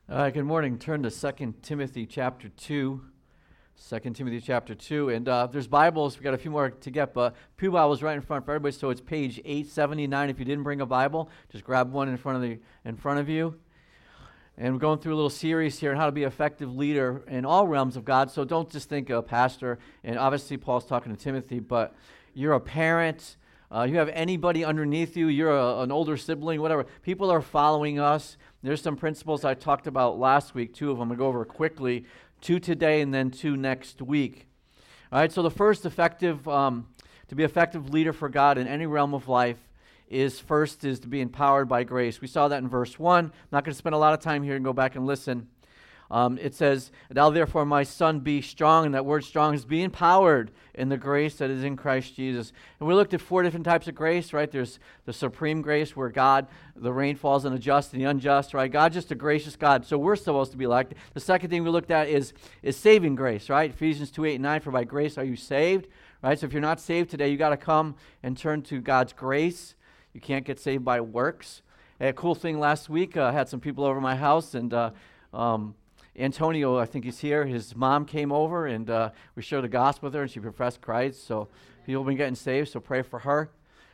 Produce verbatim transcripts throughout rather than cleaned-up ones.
Uh, good morning. Turn to Second Timothy chapter two. Second Timothy chapter two. And uh, there's Bibles. We've got a few more to get, but Pew Bible's right in front for everybody, so it's page eight seventy-nine. If you didn't bring a Bible, just grab one in front of the in front of you. And we're going through a little series here on how to be an effective leader in all realms of God. So don't just think a pastor, and obviously Paul's talking to Timothy, but you're a parent, uh, you have anybody underneath you, you're a, an older sibling, whatever. People are following us. There's some principles I talked about last week, two of them. I'm going to go over quickly, two today and then two next week. All right, so the first effective, um, to be an effective leader for God in any realm of life is first is to be empowered by grace. We saw that in verse one. I'm not going to spend a lot of time here and go back and listen. Um, it says, "Thou therefore, my son, be strong," and that word strong is be empowered in the grace that is in Christ Jesus. And we looked at four different types of grace, right? There's the supreme grace where God, the rain falls on the just and the unjust, right? God's just a gracious God, so we're supposed to be like. The second thing we looked at is, is saving grace, right? Ephesians two, eight, and nine, "For by grace are you saved," right? So if you're not saved today, you got to come and turn to God's grace. You can't get saved by works. A cool thing last week, uh, I had some people over my house, and uh, um, Antonio, I think he's here, his mom came over, and uh, we shared the gospel with her, and she professed Christ, so people have been getting saved, so pray for her.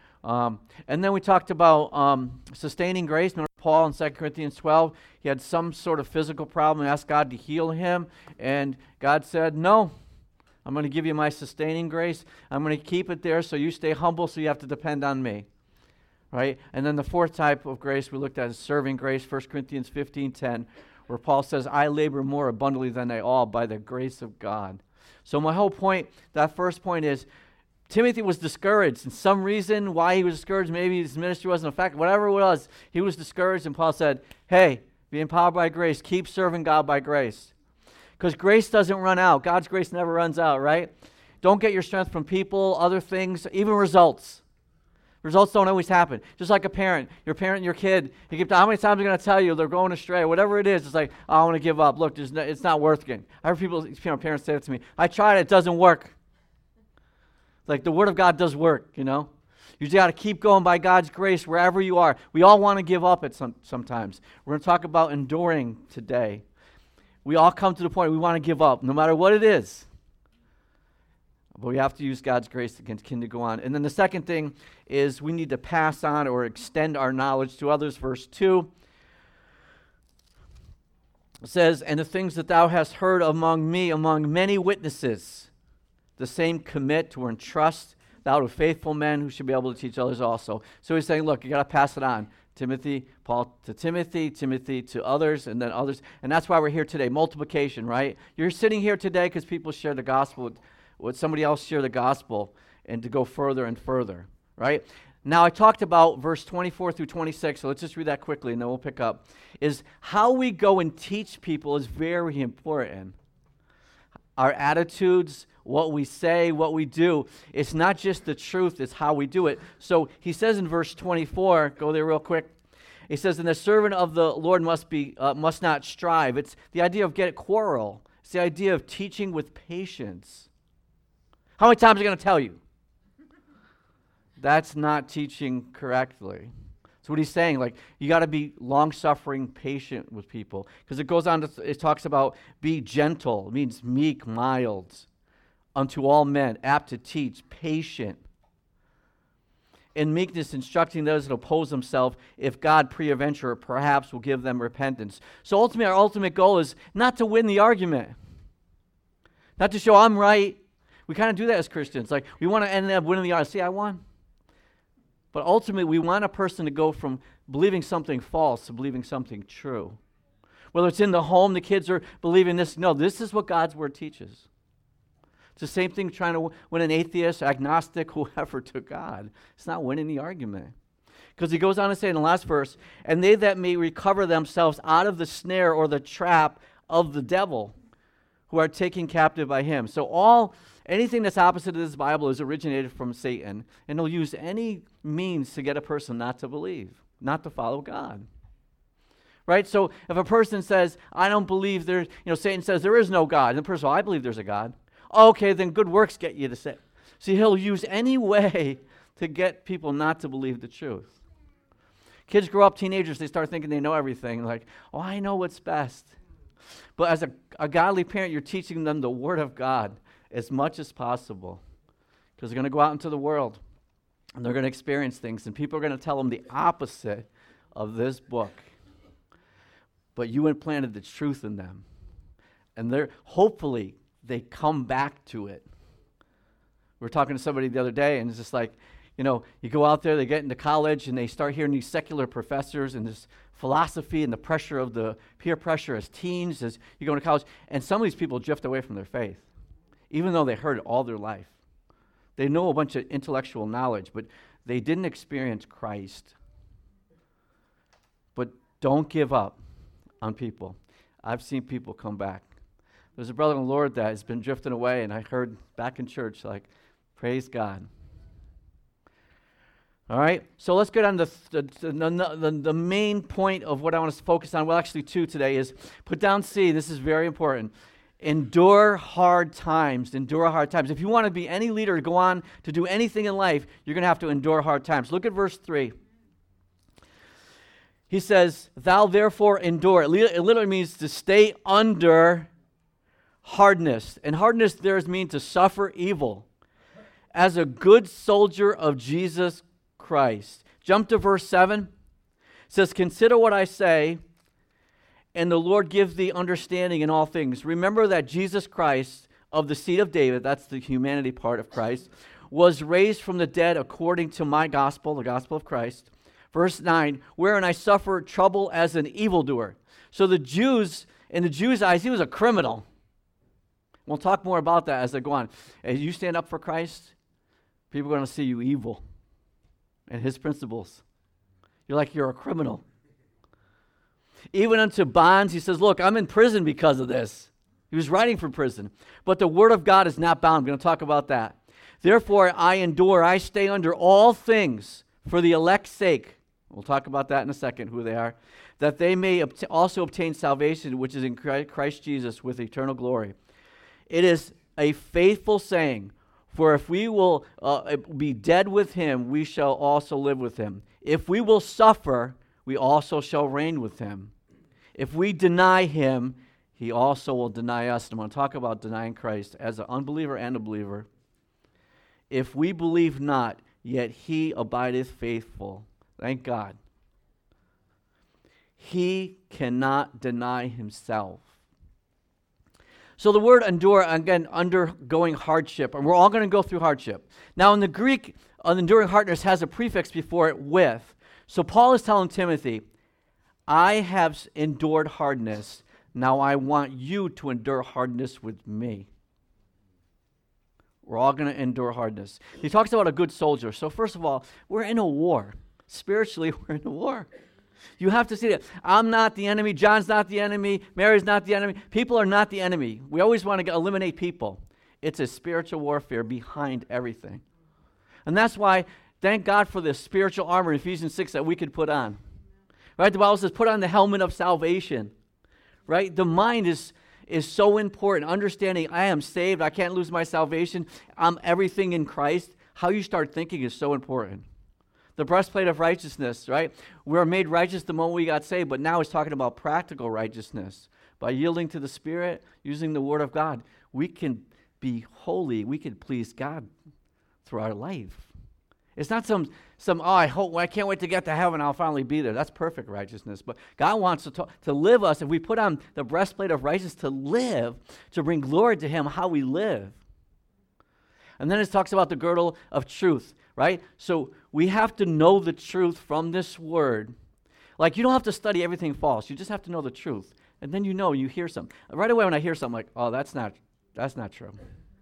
Um, and then we talked about um, sustaining grace. Remember Paul in Second Corinthians twelve, he had some sort of physical problem and asked God to heal him, and God said, "No, I'm going to give you my sustaining grace. I'm going to keep it there so you stay humble, so you have to depend on me." Right? And then the fourth type of grace we looked at is serving grace, First Corinthians fifteen ten, where Paul says, "I labor more abundantly than they all by the grace of God." So my whole point, that first point is, Timothy was discouraged. And some reason why he was discouraged, maybe his ministry wasn't effective, whatever it was, he was discouraged, and Paul said, hey, be empowered by grace. Keep serving God by grace. Because grace doesn't run out. God's grace never runs out, right? Don't get your strength from people, other things, even results. Results don't always happen. Just like a parent, your parent and your kid, you keep, how many times are you going to tell you they're going astray? Whatever it is, it's like, oh, I want to give up. Look, there's no, it's not worth it. I heard people, you know, parents say it to me, I tried it, it doesn't work. Like the Word of God does work, you know. You just got to keep going by God's grace wherever you are. We all want to give up at some sometimes. We're going to talk about enduring today. We all come to the point we want to give up, no matter what it is. But we have to use God's grace to continue to go on. And then the second thing is we need to pass on or extend our knowledge to others. Verse two says, "And the things that thou hast heard among me, among many witnesses, the same commit or entrust thou to faithful men who should be able to teach others also." So he's saying, look, you got to pass it on. Timothy, Paul to Timothy, Timothy to others, and then others. And that's why we're here today. Multiplication, right? You're sitting here today because people share the gospel with Would somebody else share the gospel, and to go further and further, right? Now, I talked about verse twenty-four through twenty-six, so let's just read that quickly, and then we'll pick up. Is how we go and teach people is very important. Our attitudes, what we say, what we do, it's not just the truth, it's how we do it. So he says in verse twenty-four, go there real quick. He says, "And the servant of the Lord must be uh, must not strive." It's the idea of get quarrel. It's the idea of teaching with patience. How many times are you going to tell you? That's not teaching correctly. So what he's saying, like, you got to be long-suffering, patient with people. Because it goes on, to, it talks about be gentle. It means meek, mild, unto all men, apt to teach, patient. In meekness, instructing those that oppose themselves, if God peradventure perhaps will give them repentance. So ultimately, our ultimate goal is not to win the argument. Not to show I'm right. We kind of do that as Christians. Like, we want to end up winning the argument. See, I won. But ultimately, we want a person to go from believing something false to believing something true. Whether it's in the home, the kids are believing this. No, this is what God's Word teaches. It's the same thing trying to win an atheist, agnostic, whoever to God. It's not winning the argument. Because he goes on to say in the last verse, "And they that may recover themselves out of the snare or the trap of the devil, who are taken captive by him." So all... anything that's opposite of this Bible is originated from Satan, and he'll use any means to get a person not to believe, not to follow God. Right? So if a person says, I don't believe there, you know, Satan says there is no God, and the person, well, I believe there's a God. Okay, then good works get you to say. See, he'll use any way to get people not to believe the truth. Kids grow up, teenagers, they start thinking they know everything. Like, oh, I know what's best. But as a, a godly parent, you're teaching them the Word of God as much as possible. Because they're going to go out into the world, and they're going to experience things, and people are going to tell them the opposite of this book. But you implanted the truth in them. And they're hopefully they come back to it. We were talking to somebody the other day, and it's just like, you know, you go out there, they get into college, and they start hearing these secular professors and this philosophy and the pressure of the peer pressure as teens, as you go into college, and some of these people drift away from their faith, even though they heard it all their life. They know a bunch of intellectual knowledge, but they didn't experience Christ. But don't give up on people. I've seen people come back. There's a brother in the Lord that has been drifting away, and I heard back in church, like, praise God. All right, so let's get on to the, the, the, the, the main point of what I want us to focus on. Well, actually two today is put down C. This is very important. Endure hard times. Endure hard times. If you want to be any leader to go on to do anything in life, you're going to have to endure hard times. Look at verse three. He says, thou therefore endure. It literally means to stay under hardness. And hardness there means to suffer evil as a good soldier of Jesus Christ. Jump to verse seven. It says, consider what I say, and the Lord give thee understanding in all things. Remember that Jesus Christ, of the seed of David, that's the humanity part of Christ, was raised from the dead according to my gospel, the gospel of Christ. Verse nine, wherein I suffered trouble as an evildoer. So the Jews, in the Jews' eyes, he was a criminal. We'll talk more about that as I go on. As you stand up for Christ, people are going to see you evil and his principles. You're like you're a criminal. Even unto bonds, he says, look, I'm in prison because of this. He was writing from prison. But the word of God is not bound. I'm going to talk about that. Therefore, I endure, I stay under all things for the elect's sake. We'll talk about that in a second, who they are. That they may obt- also obtain salvation, which is in Christ Jesus with eternal glory. It is a faithful saying, for if we will uh, be dead with him, we shall also live with him. If we will suffer, we also shall reign with him. If we deny him, he also will deny us. And I'm going to talk about denying Christ as an unbeliever and a believer. If we believe not, yet he abideth faithful. Thank God. He cannot deny himself. So the word endure, again, undergoing hardship, and we're all going to go through hardship. Now in the Greek, uh, enduring hardness has a prefix before it, with. So Paul is telling Timothy, I have endured hardness. Now I want you to endure hardness with me. We're all going to endure hardness. He talks about a good soldier. So first of all, we're in a war. Spiritually, we're in a war. You have to see that. I'm not the enemy. John's not the enemy. Mary's not the enemy. People are not the enemy. We always want to eliminate people. It's a spiritual warfare behind everything. And that's why, thank God for the spiritual armor in Ephesians six that we could put on. Right? The Bible says, put on the helmet of salvation. Right? The mind is, is so important. Understanding I am saved. I can't lose my salvation. I'm everything in Christ. How you start thinking is so important. The breastplate of righteousness, right? We were made righteous the moment we got saved, but now he's talking about practical righteousness. By yielding to the Spirit, using the Word of God, we can be holy. We can please God through our life. It's not some, some oh, I hope, I can't wait to get to heaven. I'll finally be there. That's perfect righteousness. But God wants to, talk, to live us. If we put on the breastplate of righteousness to live, to bring glory to him, how we live. And then it talks about the girdle of truth, right? So we have to know the truth from this word. Like, you don't have to study everything false. You just have to know the truth. And then you know, you hear something. Right away when I hear something, like, oh, that's not, that's not true.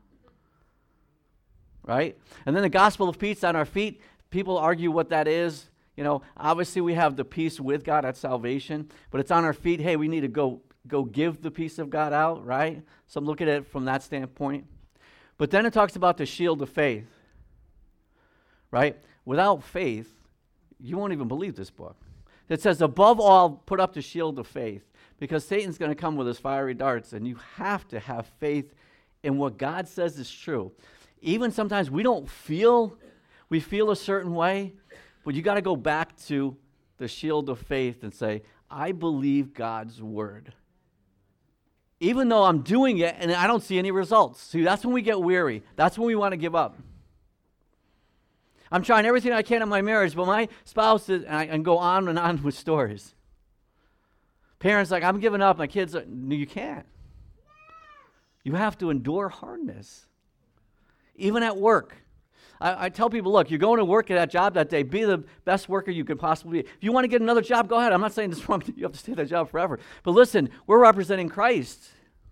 Right? And then the gospel of peace on our feet. People argue what that is. You know, obviously we have the peace with God at salvation, but it's on our feet. Hey, we need to go, go give the peace of God out, right? So look at it from that standpoint. But then it talks about the shield of faith, right? Without faith, you won't even believe this book. It says, above all, put up the shield of faith, because Satan's going to come with his fiery darts, and you have to have faith in what God says is true. Even sometimes we don't feel, we feel a certain way, but you got to go back to the shield of faith and say, I believe God's word. Even though I'm doing it and I don't see any results. See, that's when we get weary. That's when we want to give up. I'm trying everything I can in my marriage, but my spouse is, and I and go on and on with stories. Parents like, I'm giving up. My kids are, no, you can't. You have to endure hardness. Even at work. I, I tell people, look, you're going to work at that job that day. Be the best worker you could possibly be. If you want to get another job, go ahead. I'm not saying this wrong. You have to stay at that job forever. But listen, we're representing Christ.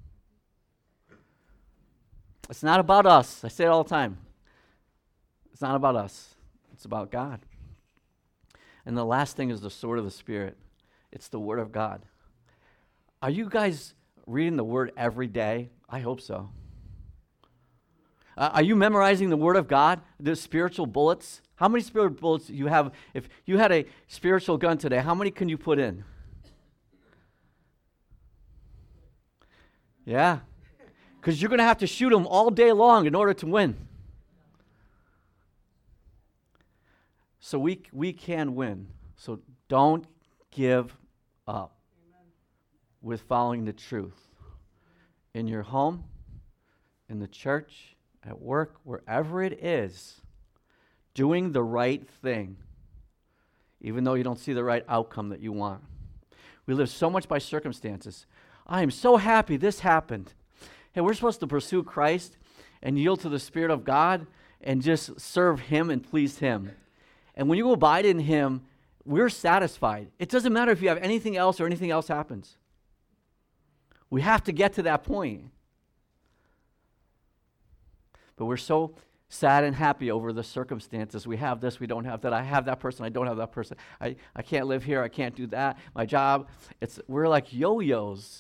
It's not about us. I say it all the time. It's not about us. It's about God. And the last thing is the sword of the Spirit. It's the Word of God. Are you guys reading the Word every day? I hope so. Uh, are you memorizing the Word of God, the spiritual bullets? How many spiritual bullets do you have? If you had a spiritual gun today, how many can you put in? Yeah. Because you're going to have to shoot them all day long in order to win. So we we can win. So don't give up Amen. With following the truth. In your home, in the church, at work, wherever it is, doing the right thing, even though you don't see the right outcome that you want. We live so much by circumstances. I am so happy this happened. Hey, we're supposed to pursue Christ and yield to the Spirit of God and just serve Him and please Him. And when you abide in Him, we're satisfied. It doesn't matter if you have anything else or anything else happens. We have to get to that point. But we're so sad and happy over the circumstances. We have this, we don't have that. I have that person, I don't have that person. I, I can't live here, I can't do that. My job, it's we're like yo-yos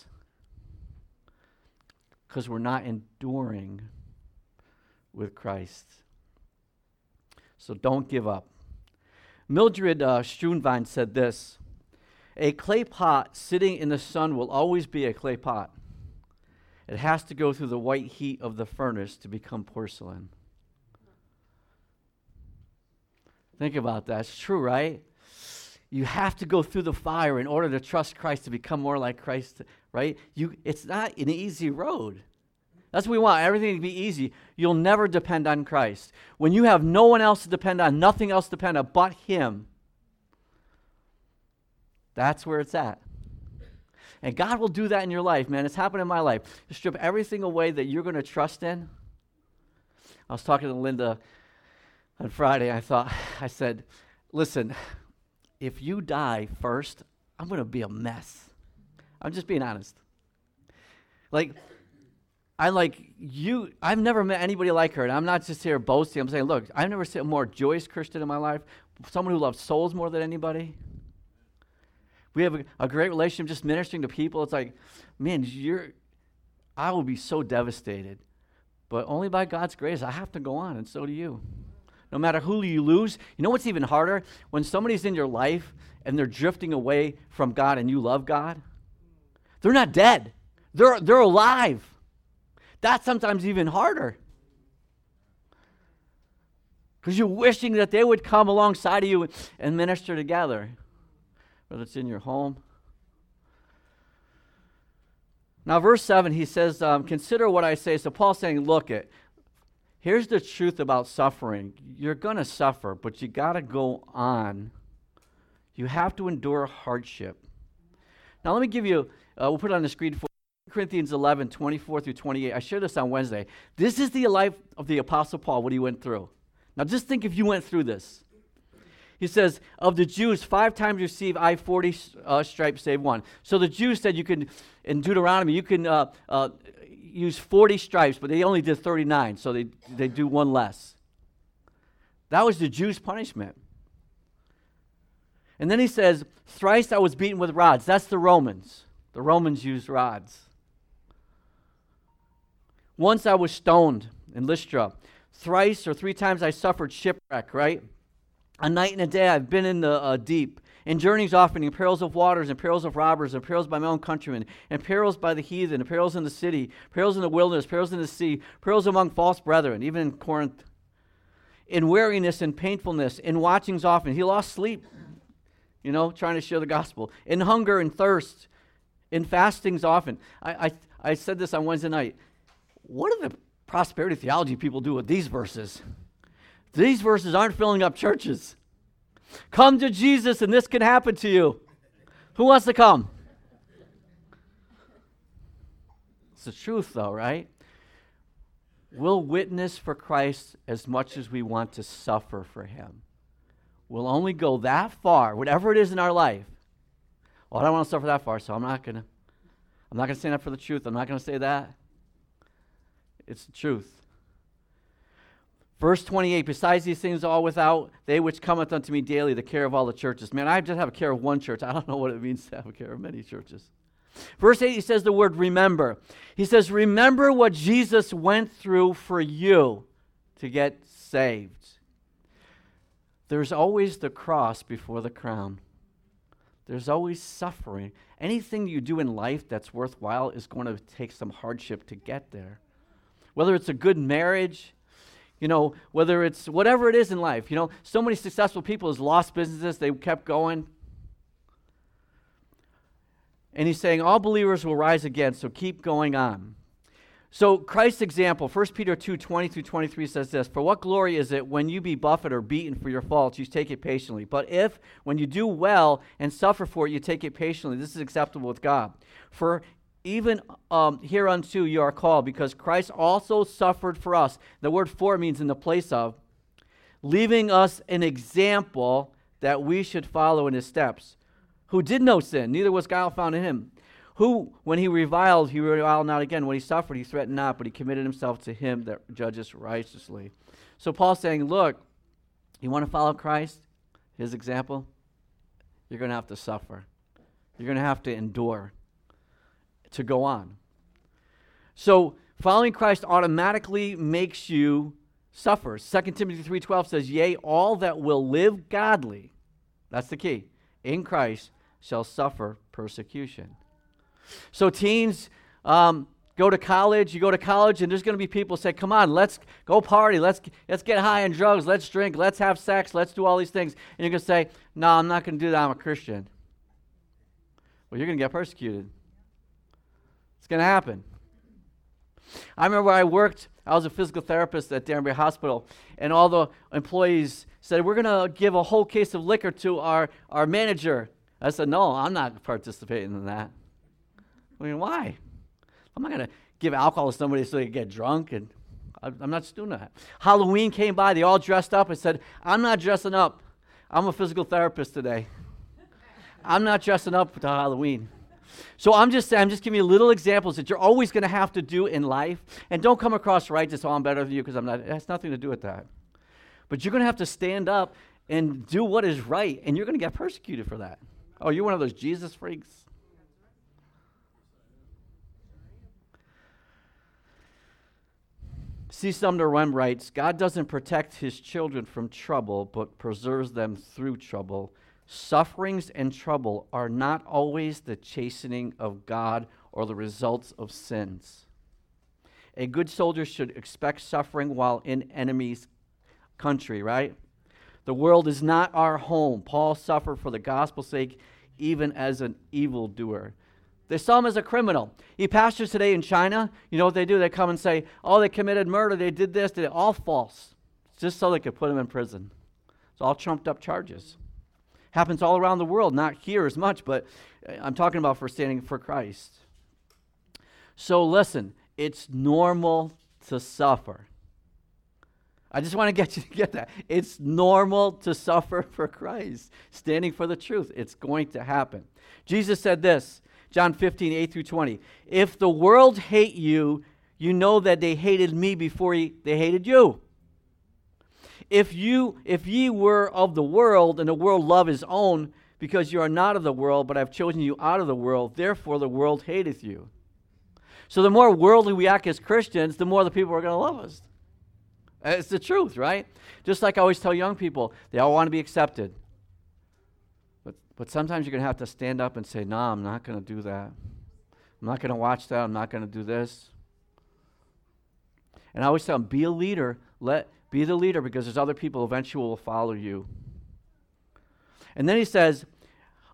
because we're not enduring with Christ. So don't give up. Mildred uh, Schoonvine said this, a clay pot sitting in the sun will always be a clay pot. It has to go through the white heat of the furnace to become porcelain. Think about that. It's true, right? You have to go through the fire in order to trust Christ, to become more like Christ, right? You, it's not an easy road. That's what we want, everything to be easy. You'll never depend on Christ. When you have no one else to depend on, nothing else to depend on but Him, that's where it's at. And God will do that in your life, man. It's happened in my life. To strip everything away that you're going to trust in. I was talking to Linda on Friday. I thought, I said, listen, if you die first, I'm going to be a mess. I'm just being honest. Like, I like you, I've never met anybody like her, and I'm not just here boasting. I'm saying, look, I've never seen a more joyous Christian in my life, someone who loves souls more than anybody. We have a, a great relationship just ministering to people. It's like, man, you're, I will be so devastated. But only by God's grace, I have to go on, and so do you. No matter who you lose, you know what's even harder? When somebody's in your life and they're drifting away from God and you love God, they're not dead. They're, they're alive. That's sometimes even harder. Because you're wishing that they would come alongside of you and minister together. Whether it's in your home. Now, verse seven, he says, um, consider what I say. So Paul's saying, look, it. Here's the truth about suffering. You're going to suffer, but you got to go on. You have to endure hardship. Now, let me give you, uh, we'll put it on the screen for Corinthians eleven, twenty-four through twenty-eight. I shared this on Wednesday. This is the life of the Apostle Paul, what he went through. Now, just think if you went through this. He says, of the Jews, five times receive I forty uh, stripes, save one. So the Jews said you can, in Deuteronomy, you can uh, uh, use forty stripes, but they only did thirty-nine, so they, they do one less. That was the Jews' punishment. And then he says, thrice I was beaten with rods. That's the Romans. The Romans used rods. Once I was stoned in Lystra. Thrice or three times I suffered shipwreck, right? A night and a day I've been in the uh, deep, in journeys often, in perils of waters, in perils of robbers, in perils by my own countrymen, in perils by the heathen, in perils in the city, perils in the wilderness, perils in the sea, perils among false brethren, even in Corinth, in weariness and painfulness, in watchings often. He lost sleep. you know, trying to share the gospel. In hunger and thirst, in fastings often. I, I, I said this on Wednesday night. What do the prosperity theology people do with these verses? These verses aren't filling up churches. Come to Jesus and this can happen to you. Who wants to come? It's the truth though, right? We'll witness for Christ as much as we want to suffer for him. We'll only go that far, whatever it is in our life. Well, I don't want to suffer that far, so I'm not going to. I'm not going to stand up for the truth. I'm not going to say that. It's the truth. Verse twenty-eight, besides these things all without, they which cometh unto me daily, the care of all the churches. Man, I just have a care of one church. I don't know what it means to have a care of many churches. Verse eight, he says the word remember. He says, remember what Jesus went through for you to get saved. There's always the cross before the crown. There's always suffering. Anything you do in life that's worthwhile is going to take some hardship to get there. Whether it's a good marriage, you know, whether it's whatever it is in life. You know, so many successful people has lost businesses. They kept going. And he's saying all believers will rise again, so keep going on. So Christ's example, First Peter two, twenty through twenty-three says this, for what glory is it when you be buffeted or beaten for your faults, you take it patiently. But if, when you do well and suffer for it, you take it patiently, this is acceptable with God. For even um, hereunto you are called, because Christ also suffered for us. The word for means in the place of, leaving us an example that we should follow in his steps. Who did no sin, neither was guile found in him. Who, when he reviled, he reviled not again. When he suffered, he threatened not, but he committed himself to him that judges righteously. So Paul's saying, look, you want to follow Christ, his example? You're going to have to suffer. You're going to have to endure to go on. So following Christ automatically makes you suffer. Second Timothy three twelve says, yea, all that will live godly, that's the key, in Christ shall suffer persecution. So teens, um, go to college, you go to college, and there's going to be people say, come on, let's go party, let's, let's get high on drugs, let's drink, let's have sex, let's do all these things. And you're going to say, no, I'm not going to do that, I'm a Christian. Well, you're going to get persecuted. It's going to happen. I remember when I worked, I was a physical therapist at Danbury Hospital, and all the employees said, we're going to give a whole case of liquor to our, our manager. I said, no, I'm not participating in that. I mean, why? I'm not going to give alcohol to somebody so they can get drunk, and I'm not just doing that. Halloween came by, they all dressed up. I said, I'm not dressing up. I'm a physical therapist today. I'm not dressing up for Halloween. So I'm just saying, I'm just giving you little examples that you're always going to have to do in life. And don't come across righteous, oh, I'm better than you because I'm not. It has nothing to do with that. But you're going to have to stand up and do what is right, and you're going to get persecuted for that. Oh, you're one of those Jesus freaks? C. Sumner Wem writes, God doesn't protect his children from trouble, but preserves them through trouble. Sufferings and trouble are not always the chastening of God or the results of sins. A good soldier should expect suffering while in enemy's country, right? The world is not our home. Paul suffered for the gospel's sake, even as an evildoer. They saw him as a criminal. He pastors today in China. You know what they do? They come and say, oh, they committed murder, they did this, they did all false. Just so they could put him in prison. It's all trumped up charges. Happens all around the world, not here as much, but I'm talking about for standing for Christ. So listen, it's normal to suffer. I just want to get you to get that. It's normal to suffer for Christ, standing for the truth. It's going to happen. Jesus said this, John fifteen, eight through twenty. If the world hate you, you know that they hated me before he, they hated you. If you, if ye were of the world, and the world love his own, because you are not of the world, but I have chosen you out of the world, therefore the world hateth you. So the more worldly we act as Christians, the more the people are going to love us. It's the truth, right? Just like I always tell young people, they all want to be accepted. But, but sometimes you're going to have to stand up and say, no, nah, I'm not going to do that. I'm not going to watch that. I'm not going to do this. And I always tell them, be a leader. Let Be the leader, because there's other people eventually will follow you. And then he says,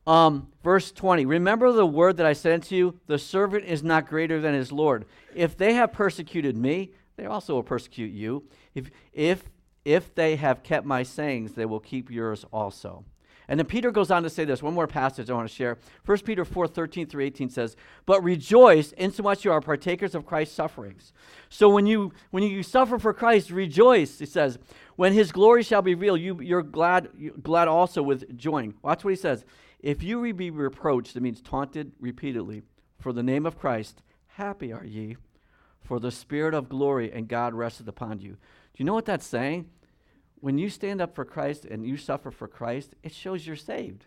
Um, verse twenty, remember the word that I said to you, the servant is not greater than his Lord. If they have persecuted me, they also will persecute you. If, if, if they have kept my sayings, they will keep yours also. And then Peter goes on to say this, one more passage I want to share. First Peter four, thirteen through eighteen says, but rejoice insomuch you are partakers of Christ's sufferings. So when you when you suffer for Christ, rejoice, he says. When his glory shall be revealed, you, you're glad, you're glad also with joy. Watch what he says. If you be reproached, it means taunted repeatedly, for the name of Christ, happy are ye, for the Spirit of glory and God resteth upon you. Do you know what that's saying? When you stand up for Christ and you suffer for Christ, it shows you're saved.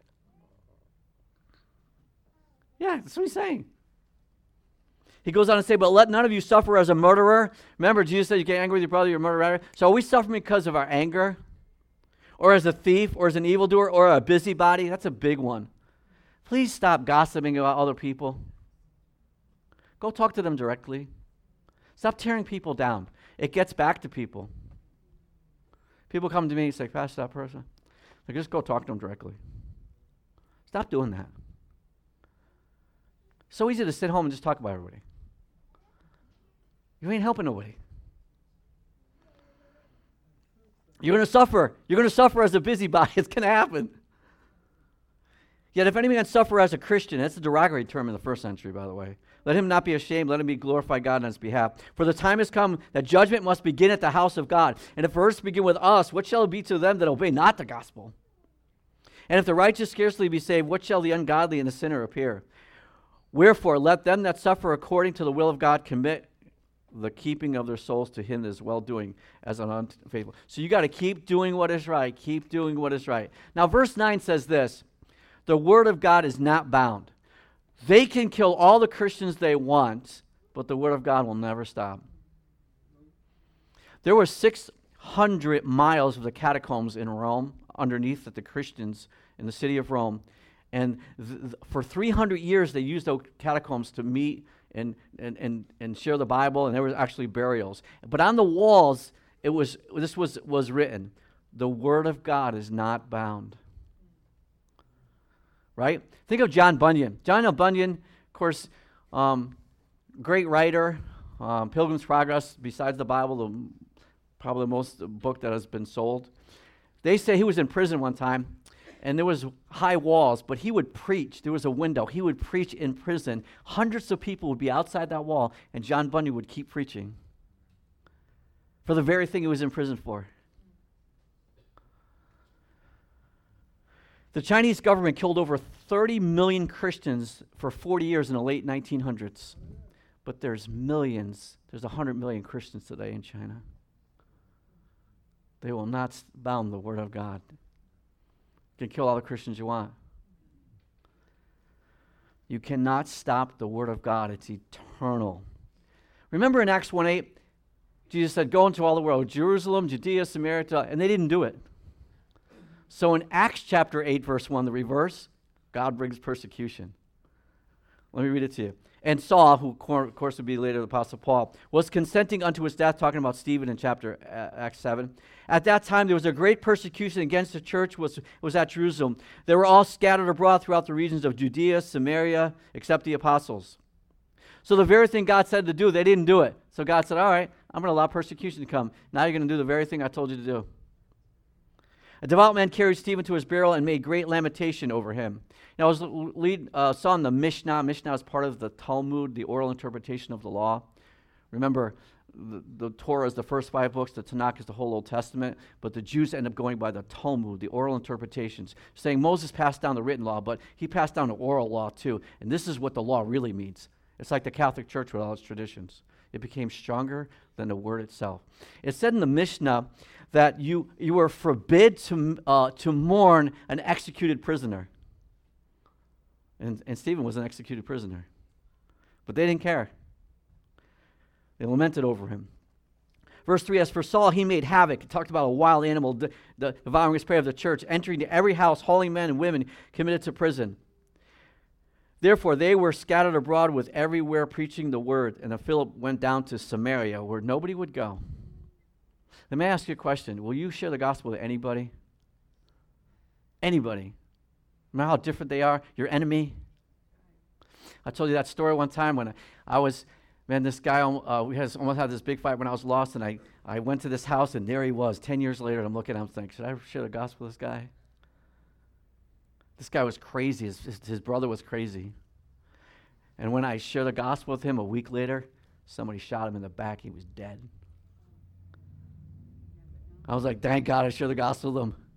Yeah, that's what he's saying. He goes on to say, but let none of you suffer as a murderer. Remember, Jesus said you get angry with your brother, you're a murderer. So are we suffering because of our anger? Or as a thief, or as an evildoer, or a busybody? That's a big one. Please stop gossiping about other people. Go talk to them directly. Stop tearing people down. It gets back to people. People come to me and say, Pastor, that person. Like, just go talk to them directly. Stop doing that. So easy to sit home and just talk about everybody. You ain't helping nobody. You're going to suffer. You're going to suffer as a busybody. It's going to happen. Yet if any man suffer as a Christian, that's a derogatory term in the first century, by the way. Let him not be ashamed. Let him be glorified God on his behalf. For the time has come that judgment must begin at the house of God. And if first begin with us, what shall it be to them that obey not the gospel? And if the righteous scarcely be saved, what shall the ungodly and the sinner appear? Wherefore, let them that suffer according to the will of God commit the keeping of their souls to him that is well-doing as an unfaithful. So you got to keep doing what is right. Keep doing what is right. Now, verse nine says this. The word of God is not bound. They can kill all the Christians they want, but the word of God will never stop. There were six hundred miles of the catacombs in Rome underneath the Christians in the city of Rome. And th- th- for three hundred years, they used those catacombs to meet and, and, and, and share the Bible, and there was actually burials. But on the walls, it was this was, was written, the word of God is not bound. Right? Think of John Bunyan. John Bunyan, of course, um, great writer, um, Pilgrim's Progress, besides the Bible, the, probably the most book that has been sold. They say he was in prison one time, and there was high walls, but he would preach. There was a window. He would preach in prison. Hundreds of people would be outside that wall, and John Bunyan would keep preaching for the very thing he was in prison for. The Chinese government killed over thirty million Christians for forty years in the late nineteen hundreds. But there's millions, there's one hundred million Christians today in China. They will not bound the word of God. You can kill all the Christians you want. You cannot stop the word of God. It's eternal. Remember in Acts one eight, Jesus said, go into all the world, Jerusalem, Judea, Samaria, and they didn't do it. So in Acts chapter eight, verse one, the reverse, God brings persecution. Let me read it to you. And Saul, who of course would be later the Apostle Paul, was consenting unto his death, talking about Stephen in chapter uh, Acts seven. At that time there was a great persecution against the church, was, was at Jerusalem. They were all scattered abroad throughout the regions of Judea, Samaria, except the apostles. So the very thing God said to do, they didn't do it. So God said, all right, I'm going to allow persecution to come. Now you're going to do the very thing I told you to do. A devout man carried Stephen to his burial and made great lamentation over him. Now, I was lead, uh, saw in the Mishnah. Mishnah is part of the Talmud, the oral interpretation of the law. Remember, the, the Torah is the first five books. The Tanakh is the whole Old Testament. But the Jews end up going by the Talmud, the oral interpretations, saying Moses passed down the written law, but he passed down the oral law too. And this is what the law really means. It's like the Catholic Church with all its traditions. It became stronger than the word itself. It said in the Mishnah that you you were forbid to uh, to mourn an executed prisoner. And, and Stephen was an executed prisoner. But they didn't care. They lamented over him. Verse three, as for Saul, he made havoc. He talked about a wild animal de- de- devouring his prey of the church, entering to every house, hauling men and women committed to prison. Therefore, they were scattered abroad with everywhere preaching the word. And Philip went down to Samaria, where nobody would go. Let me ask you a question. Will you share the gospel to anybody? Anybody. Remember how different they are? Your enemy. I told you that story one time when I, I was, man, this guy, uh, we has, almost had this big fight when I was lost, and I, I went to this house, and there he was, ten years later, and I'm looking at him thinking, should I share the gospel with this guy? This guy was crazy. His, his, his brother was crazy. And when I shared the gospel with him a week later, somebody shot him in the back. He was dead. I was like, thank God I shared the gospel with him.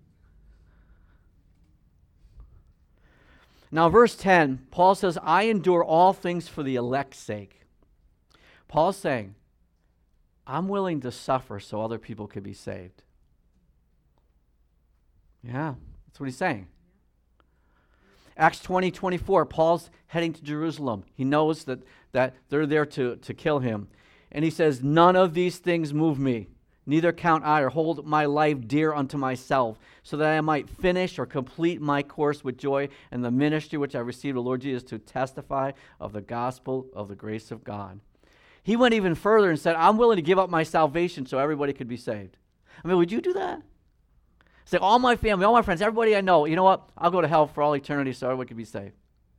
Now, verse ten, Paul says, I endure all things for the elect's sake. Paul's saying, I'm willing to suffer so other people could be saved. Yeah, that's what he's saying. Acts twenty, twenty-four, Paul's heading to Jerusalem. He knows that, that they're there to, to kill him. And he says, none of these things move me. Neither count I or hold my life dear unto myself, so that I might finish or complete my course with joy and the ministry which I received of the Lord Jesus to testify of the gospel of the grace of God. He went even further and said, I'm willing to give up my salvation so everybody could be saved. I mean, would you do that? Say, all my family, all my friends, everybody I know, you know what? I'll go to hell for all eternity so everyone could be saved.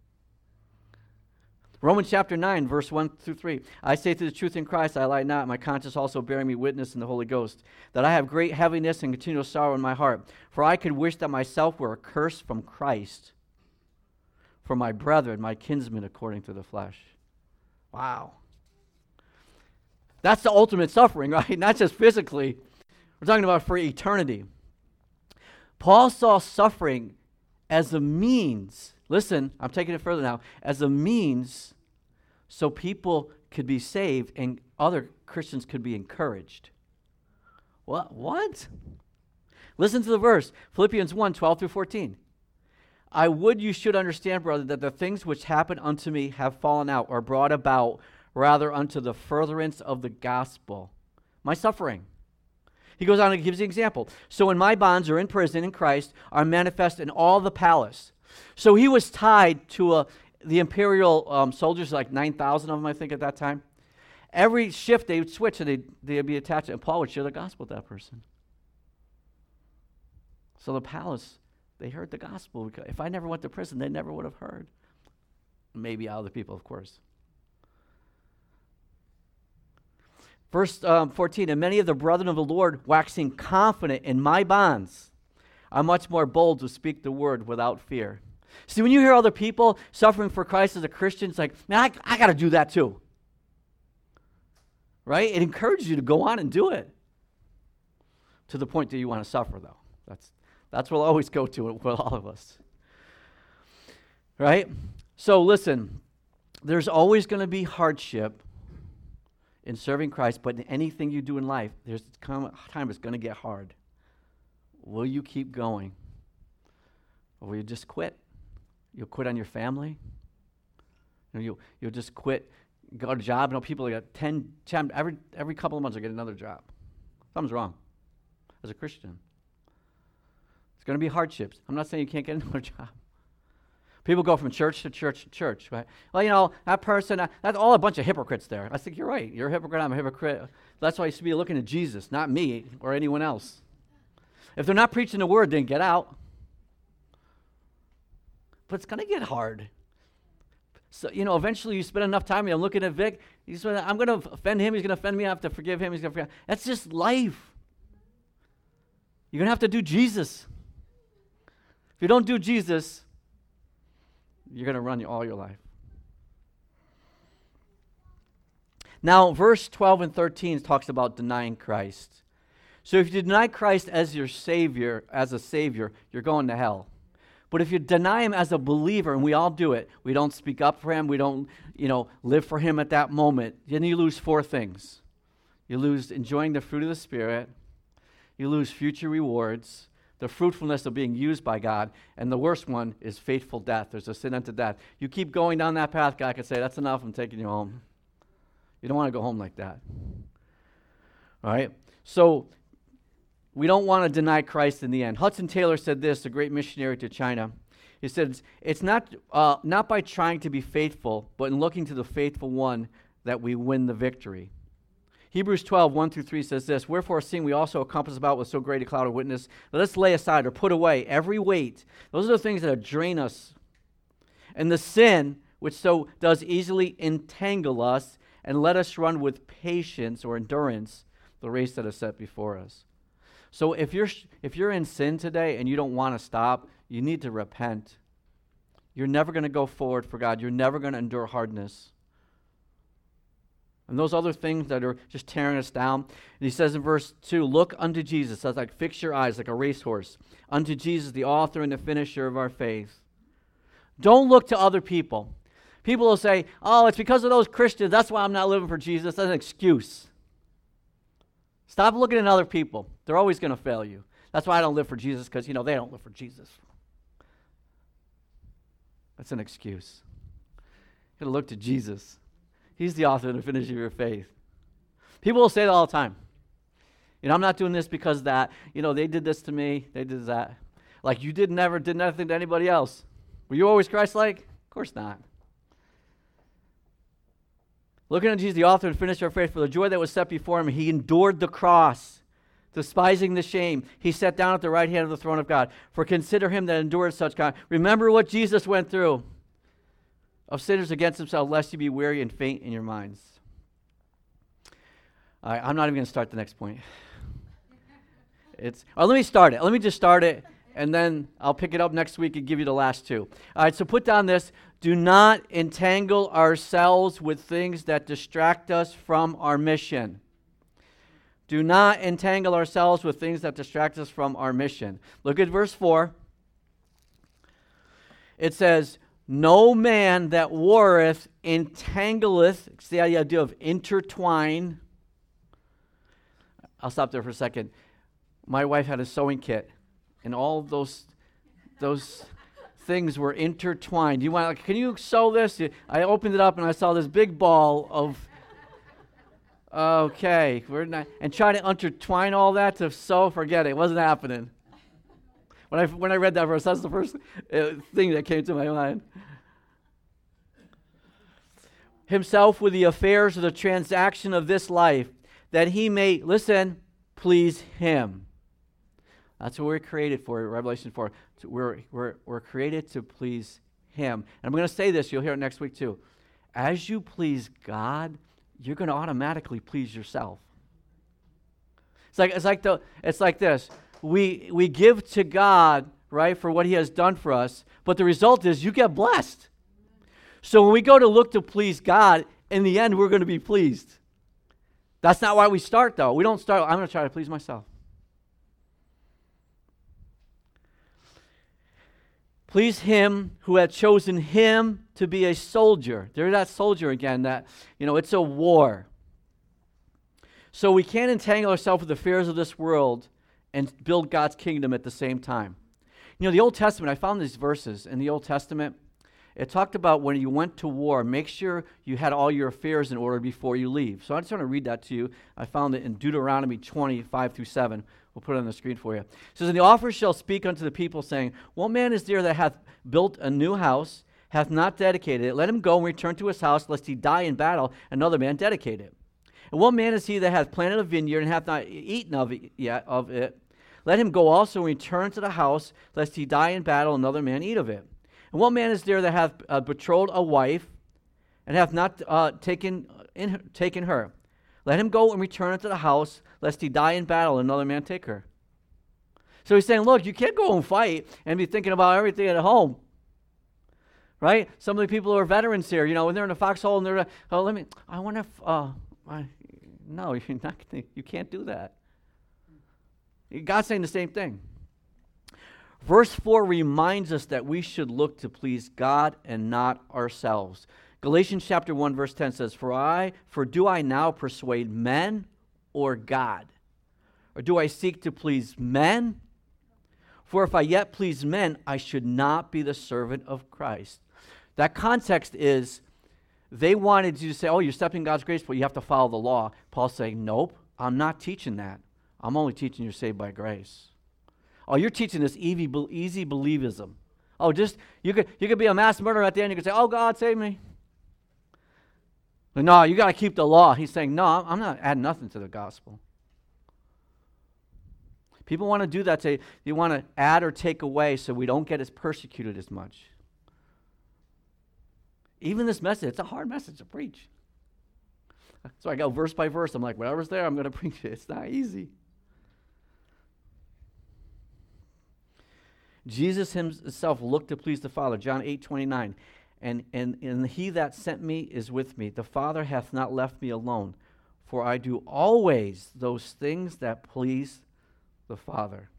Romans chapter nine, verse one through three. I say to the truth in Christ, I lie not, my conscience also bearing me witness in the Holy Ghost, that I have great heaviness and continual sorrow in my heart. For I could wish that myself were accursed from Christ for my brethren, my kinsmen according to the flesh. Wow. That's the ultimate suffering, right? Not just physically. We're talking about for eternity. Paul saw suffering as a means. Listen, I'm taking it further now. As a means so people could be saved and other Christians could be encouraged. What? What? Listen to the verse. Philippians one, twelve through fourteen. I would you should understand, brother, that the things which happened unto me have fallen out or brought about rather unto the furtherance of the gospel. My suffering. He goes on and gives the example. So when my bonds are in prison in Christ are manifest in all the palace. So he was tied to a, the imperial um, soldiers, like nine thousand of them, I think, at that time. Every shift they would switch and they'd, they'd be attached, and Paul would share the gospel with that person. So the palace, they heard the gospel. If I never went to prison, they never would have heard. Maybe other people, of course. Verse um, fourteen, and many of the brethren of the Lord, waxing confident in my bonds, are much more bold to speak the word without fear. See, when you hear other people suffering for Christ as a Christian, it's like, man, I, I got to do that too. Right? It encourages you to go on and do it. To the point that you want to suffer, though. That's that's what I'll always go to with all of us. Right? So listen, there's always going to be hardship in serving Christ, but in anything you do in life, there's a time it's going to get hard. Will you keep going? Or will you just quit? You'll quit on your family? You know, you'll, you'll just quit, go to a job. You know, people got ten, ten, every, every couple of months they get another job. Something's wrong as a Christian. It's going to be hardships. I'm not saying you can't get another job. People go from church to church to church, right? Well, you know, that person, uh, that's all a bunch of hypocrites there. I think you're right. You're a hypocrite, I'm a hypocrite. That's why you should be looking at Jesus, not me or anyone else. If they're not preaching the word, then get out. But it's going to get hard. So, you know, eventually you spend enough time, I'm looking at Vic, he's, I'm going to offend him, he's going to offend me, I have to forgive him, he's going to forgive. That's just life. You're going to have to do Jesus. If you don't do Jesus, you're going to run all your life. Now, verse twelve and thirteen talks about denying Christ. So if you deny Christ as your Savior, as a Savior, you're going to hell. But if you deny Him as a believer, and we all do it, we don't speak up for Him, we don't, you know, live for Him at that moment, then you lose four things. You lose enjoying the fruit of the Spirit, you lose future rewards, the fruitfulness of being used by God, and the worst one is faithful death. There's a sin unto death. You keep going down that path, God can say, that's enough, I'm taking you home. You don't want to go home like that. All right? So, we don't want to deny Christ in the end. Hudson Taylor said this, a great missionary to China. He said, it's not, uh, not by trying to be faithful, but in looking to the faithful one that we win the victory. Hebrews twelve, one through three says this, "Wherefore, seeing we also encompass about with so great a cloud of witness, let us lay aside or put away every weight." Those are the things that drain us. "And the sin which so does easily entangle us, and let us run with patience," or endurance, "the race that is set before us." So if you're if you're in sin today and you don't want to stop, you need to repent. You're never going to go forward for God. You're never going to endure hardness. And those other things that are just tearing us down. And he says in verse two, "Look unto Jesus." That's like fix your eyes like a racehorse. "Unto Jesus, the author and the finisher of our faith." Don't look to other people. People will say, "Oh, it's because of those Christians. That's why I'm not living for Jesus." That's an excuse. Stop looking at other people. They're always going to fail you. That's why I don't live for Jesus, because, you know, they don't live for Jesus. That's an excuse. You got to look to Jesus. He's the author and the finisher of your faith. People will say that all the time. You know, "I'm not doing this because that, you know, they did this to me, they did that." Like you did never did nothing to anybody else. Were you always Christ-like? Of course not. "Looking at Jesus, the author and finisher of faith, for the joy that was set before him, he endured the cross, despising the shame. He sat down at the right hand of the throne of God. For consider him that endured such kind." Remember what Jesus went through. "Of sinners against himself, lest you be weary and faint in your minds." All right, I'm not even going to start the next point. It's. Oh, let me start it. Let me just start it, and then I'll pick it up next week and give you the last two. All right, so put down this. "Do not entangle ourselves with things that distract us from our mission." Do not entangle ourselves with things that distract us from our mission. Look at verse four. It says, "No man that warreth entangleth," it's the idea of intertwine. I'll stop there for a second. My wife had a sewing kit, and all of those, those things were intertwined. You want? Like, can you sew this? I opened it up, and I saw this big ball of. Okay, we're not, and trying to intertwine all that to sew. Forget it. It wasn't happening. When I when I read that verse, that's the first uh, thing that came to my mind. "Himself with the affairs of the transaction of this life, that he may," listen, "please him." That's what we're created for, Revelation four. We're, we're, we're created to please him. And I'm going to say this, you'll hear it next week too. As you please God, you're going to automatically please yourself. It's like it's like the it's like this. We we give to God, right, for what he has done for us, but the result is you get blessed. So when we go to look to please God, in the end we're going to be pleased. That's not why we start though. We don't start, "I'm going to try to please myself." "Please him who had chosen him to be a soldier." There's that soldier again, that, you know, it's a war. So we can't entangle ourselves with the fears of this world and build God's kingdom at the same time. You know, the Old Testament, I found these verses in the Old Testament. It talked about when you went to war, make sure you had all your affairs in order before you leave. So I just want to read that to you. I found it in Deuteronomy twenty-five through seven. We'll put it on the screen for you. It says, "And the officer shall speak unto the people, saying, What man is there that hath built a new house, hath not dedicated it? Let him go and return to his house, lest he die in battle, another man dedicate it. And what man is he that hath planted a vineyard, and hath not eaten of it yet of it? Let him go also and return to the house, lest he die in battle, another man eat of it. And what man is there that hath uh, betrothed a wife, and hath not uh, taken, in, taken her? Let him go and return to the house, lest he die in battle, and another man take her." So he's saying, look, you can't go and fight and be thinking about everything at home. Right? Some of the people who are veterans here, you know, when they're in a foxhole and they're, oh, let me, I wonder if, uh, I, no, you're not gonna, you can't do that. God's saying the same thing. Verse four reminds us that we should look to please God and not ourselves. Galatians chapter one verse ten says, For I, for do I now persuade men or God? Or do I seek to please men? For if I yet please men, I should not be the servant of Christ. That context is, they wanted you to say, oh, you're stepping God's grace, but you have to follow the law. Paul's saying, nope, I'm not teaching that. I'm only teaching you're saved by grace. Oh, you're teaching this easy, easy believism. Oh, just, you could you could be a mass murderer at the end, you could say, oh, God, save me. Like, no, you got to keep the law. He's saying, no, I'm not adding nothing to the gospel. People want to do that. They, they want to add or take away so we don't get as persecuted as much. Even this message, it's a hard message to preach. So I go verse by verse. I'm like, whatever's there, I'm going to preach it. It's not easy. Jesus himself looked to please the Father. John eight twenty-nine. And, and, and he that sent me is with me. The Father hath not left me alone, for I do always those things that please the Father.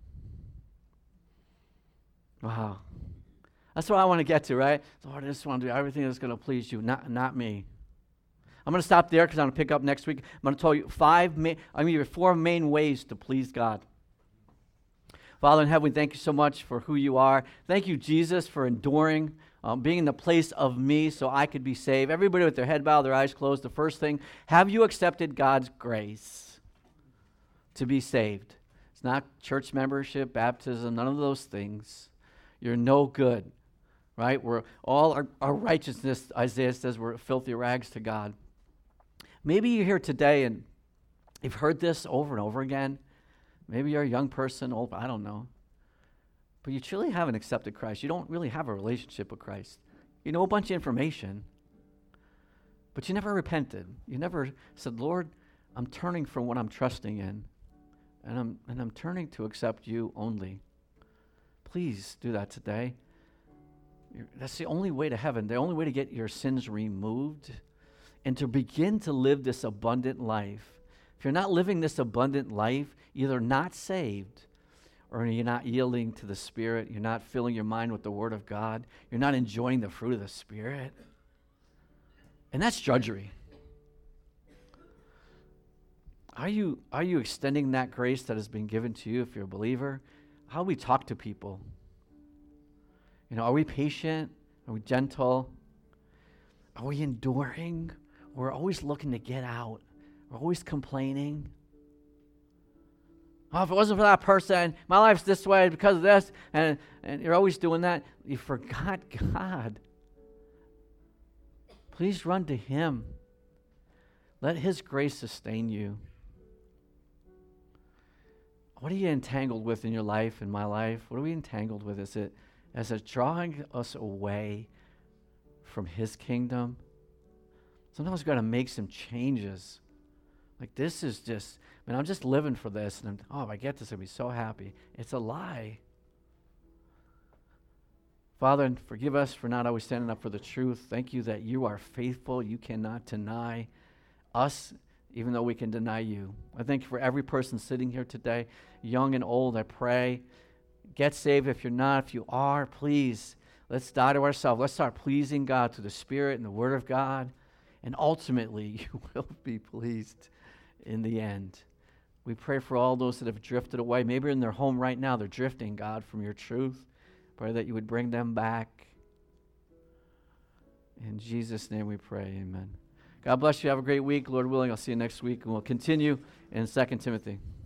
Wow. That's what I want to get to, right? Lord, I just want to do everything that's going to please you, not, not me. I'm going to stop there because I'm going to pick up next week. I'm going to tell you five, ma- I mean, four main ways to please God. Father in heaven, we thank you so much for who you are. Thank you, Jesus, for enduring, um, being in the place of me so I could be saved. Everybody with their head bowed, their eyes closed. The first thing, have you accepted God's grace to be saved? It's not church membership, baptism, none of those things. You're no good, right? We're all our, our righteousness, Isaiah says, we're filthy rags to God. Maybe you're here today and you've heard this over and over again. Maybe you're a young person, old, I don't know. But you truly haven't accepted Christ. You don't really have a relationship with Christ. You know a bunch of information, but you never repented. You never said, Lord, I'm turning from what I'm trusting in, and I'm and I'm turning to accept you only. Please do that today. You're, that's the only way to heaven. The only way to get your sins removed and to begin to live this abundant life. If you're not living this abundant life, either not saved or you're not yielding to the Spirit, you're not filling your mind with the Word of God, you're not enjoying the fruit of the Spirit. And that's drudgery. Are you, are you extending that grace that has been given to you if you're a believer? How do we talk to people? You know, are we patient? Are we gentle? Are we enduring? We're always looking to get out. We're always complaining. Oh, if it wasn't for that person, my life's this way because of this, and, and you're always doing that. You forgot God. Please run to Him. Let His grace sustain you. What are you entangled with in your life, in my life? What are we entangled with? Is it, is it drawing us away from His kingdom? Sometimes we've got to make some changes. Like, this is just, man, I'm just living for this. And I'm, oh, if I get this, I'll be so happy. It's a lie. Father, forgive us for not always standing up for the truth. Thank you that you are faithful. You cannot deny us, even though we can deny you. I thank you for every person sitting here today, young and old. I pray, get saved if you're not. If you are, please, let's die to ourselves. Let's start pleasing God through the Spirit and the Word of God. And ultimately, you will be pleased in the end. We pray for all those that have drifted away. Maybe in their home right now, they're drifting, God, from your truth. Pray that you would bring them back. In Jesus' name we pray, amen. God bless you. Have a great week. Lord willing, I'll see you next week, and we'll continue in Second Timothy.